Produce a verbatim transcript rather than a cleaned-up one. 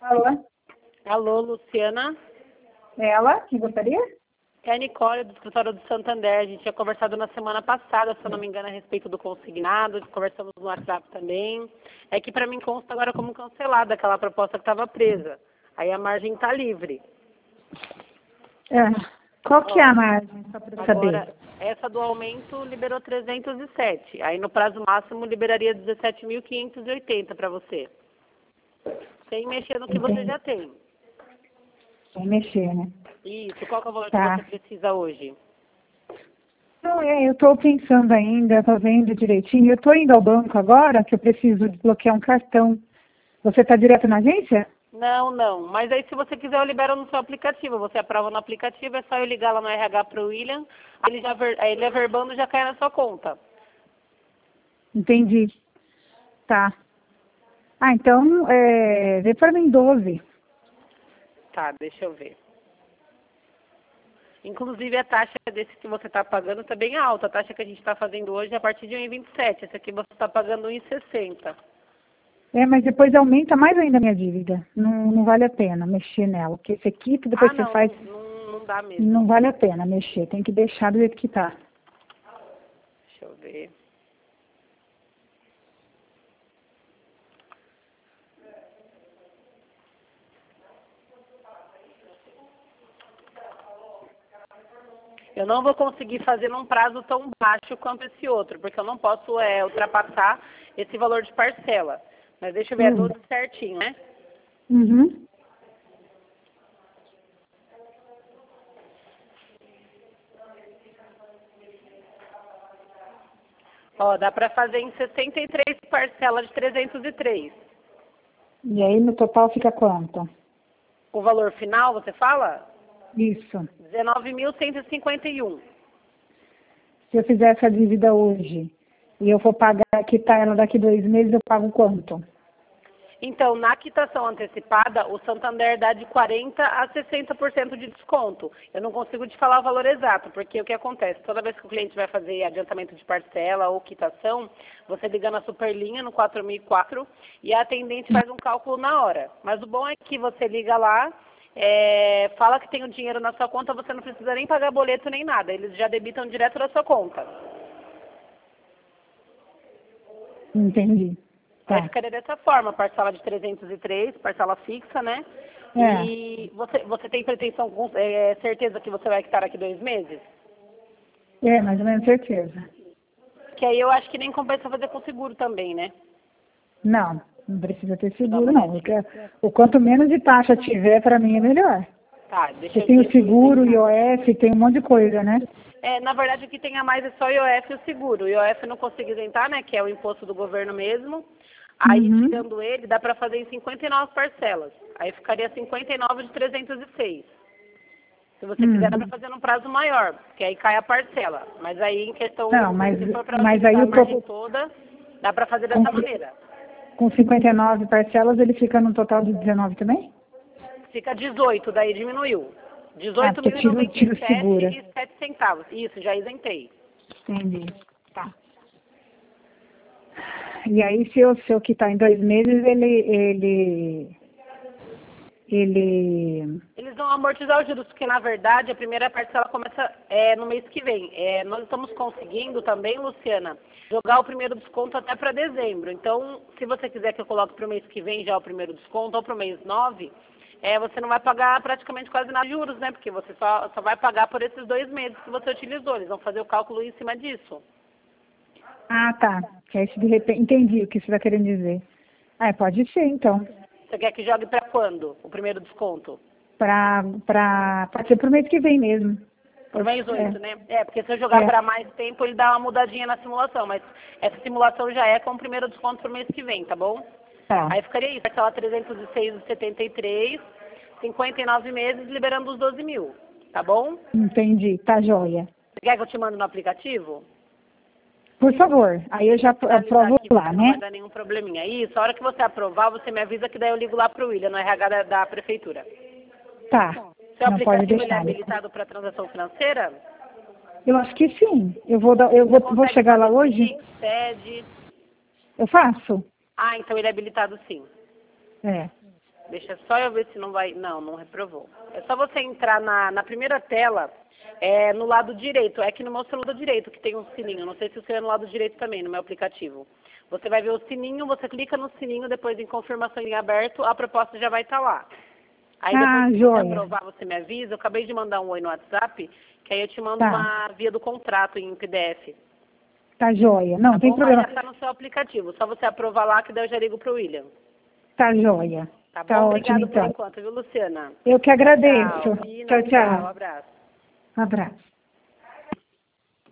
Alô? Alô, Luciana? Ela, que gostaria? É a Nicole, do escritório do Santander. A gente tinha conversado na semana passada, se eu não me engano, a respeito do consignado. Conversamos no WhatsApp também. É que para mim consta agora como cancelada aquela proposta que estava presa. Aí a margem está livre. É. Qual que é a margem, só para Agora, saber? essa do aumento liberou trezentos e sete. Aí no prazo máximo liberaria dezessete mil quinhentos e oitenta para você. Sem mexer no que você Entendi. já tem. Sem mexer, né? Isso, qual que é o valor Tá. que você precisa hoje? Não, é, eu estou pensando ainda, estou vendo direitinho. Eu estou indo ao banco agora, que eu preciso desbloquear um cartão. Você está direto na agência? Não, não. Mas aí se você quiser eu libero no seu aplicativo. Você aprova no aplicativo, é só eu ligar lá no R H para o William, aí ele, já ver, aí ele averbando já cai na sua conta. Entendi. Tá. Ah, então, é, vê para mim doze. Tá, deixa eu ver. Inclusive a taxa desse que você está pagando está bem alta. A taxa que a gente está fazendo hoje é a partir de um vírgula vinte e sete. Essa aqui você está pagando um vírgula sessenta. É, mas depois aumenta mais ainda a minha dívida. Não, não vale a pena mexer nela, porque esse aqui que depois Ah, você não, faz, não, não dá mesmo. não vale a pena mexer. Tem que deixar do jeito que tá. Deixa eu ver. Eu não vou conseguir fazer num prazo tão baixo quanto esse outro, porque eu não posso é, ultrapassar esse valor de parcela. Mas deixa eu ver, é Uhum. doze certinho, né? Uhum. Ó, dá pra fazer em sessenta e três parcelas de trezentos e três. E aí no total fica quanto? O valor final, você fala? Isso. dezenove mil cento e cinquenta e um. Se eu fizer essa dívida hoje e eu for pagar, quitar ela daqui dois meses, eu pago quanto? Então, na quitação antecipada, o Santander dá de quarenta por cento a sessenta por cento de desconto. Eu não consigo te falar o valor exato, porque o que acontece? Toda vez que o cliente vai fazer adiantamento de parcela ou quitação, você liga na Superlinha no quatro mil e quatro e a atendente faz um cálculo na hora. Mas o bom é que você liga lá, é, fala que tem o dinheiro na sua conta, você não precisa nem pagar boleto nem nada. Eles já debitam direto da sua conta. Entendi. Aí Tá. ficaria dessa forma, parcela de trezentos e três, parcela fixa, né? É. E você, você tem pretensão, com é, certeza que você vai quitar daqui dois meses? É, mais ou menos certeza. Que aí eu acho que nem compensa fazer com seguro também, né? Não, não precisa ter Deixa eu dar uma seguro, não. Eu olhadinha. quero- O quanto menos de taxa tiver, para mim é melhor. Tá, deixa Porque eu, tem o deixa eu seguro, o isentar. I O F, tem um monte de coisa, né? É, na verdade o que tem a mais é só o I O F e o seguro. O I O F eu não consigo isentar, né? Que é o imposto do governo mesmo. Aí, Uhum. tirando ele, dá pra fazer em cinquenta e nove parcelas. Aí ficaria cinquenta e nove de trezentos e seis. Se você quiser, dá Uhum. para fazer num prazo maior, porque aí cai a parcela. Mas aí, em questão, Não, mas, se for para mas aí utilizar a o margem pro- toda, dá para fazer com, dessa maneira. com cinquenta e nove parcelas, ele fica no total de dezenove também? Fica dezoito, daí diminuiu. Ah, dezoito porque mil e tiro, noventa e tiro sete segura. e sete centavos. Isso, já isentei. Entendi. Tá. E aí, se eu, se eu quitar em dois meses, ele, ele, ele, Eles vão amortizar os juros, porque na verdade a primeira parcela começa é, no mês que vem. É, nós estamos conseguindo também, Luciana, jogar o primeiro desconto até para dezembro. Então, se você quiser que eu coloque para o mês que vem já o primeiro desconto, ou para o mês nove, é, você não vai pagar praticamente quase nada de juros, né? Porque você só, só vai pagar por esses dois meses que você utilizou. Eles vão fazer o cálculo em cima disso. ah, tá. Que aí, se de repente, entendi o que você está querendo dizer. Ah, pode ser, então. Você quer que jogue para quando o primeiro desconto? Pra, pra, pode ser pro mês que vem mesmo. Por mês oito, É, né? É, porque se eu jogar é, para mais tempo, ele dá uma mudadinha na simulação. Mas essa simulação já é com o primeiro desconto pro mês que vem, tá bom? tá. Aí ficaria isso, parcela trezentos e seis vírgula setenta e três, cinquenta e nove meses, liberando os doze mil, tá bom? Entendi, tá joia. Você quer que eu te mande no aplicativo? Por favor, aí eu já Finalizar aprovo aqui, lá, você não vai né? dar nenhum probleminha. Isso, a hora que você aprovar, você me avisa que daí eu ligo lá pro William, no R H da, da prefeitura. Tá. Seu Não pode aplicativo ele é deixar. habilitado para transação financeira? Eu acho que sim. Eu vou, dar, eu Você vou, vou consegue chegar lá fazer hoje? Pix, TED? Eu faço? Ah, então ele é habilitado sim. É. Deixa só eu ver se não vai... Não, não reprovou. É só você entrar na, na primeira tela, é, no lado direito. É que no meu celular direito que tem um sininho. Não sei se o seu é no lado direito também, no meu aplicativo. Você vai ver o sininho, você clica no sininho, depois em confirmação em aberto, a proposta já vai estar lá. Aí Ah, depois que joia. você aprovar, você me avisa. Eu acabei de mandar um oi no WhatsApp, que aí eu te mando Tá. uma via do contrato em P D F. Tá joia. Não, Tá tem bom? Mas problema. já está no seu aplicativo. Só você aprovar lá que daí eu já ligo pro William. Tá joia. Tá bom? Tá Obrigado ótimo, por então. enquanto, viu, Luciana? Eu que agradeço. Tchau. Tchau, Tchau, tchau. abraço. Abraço.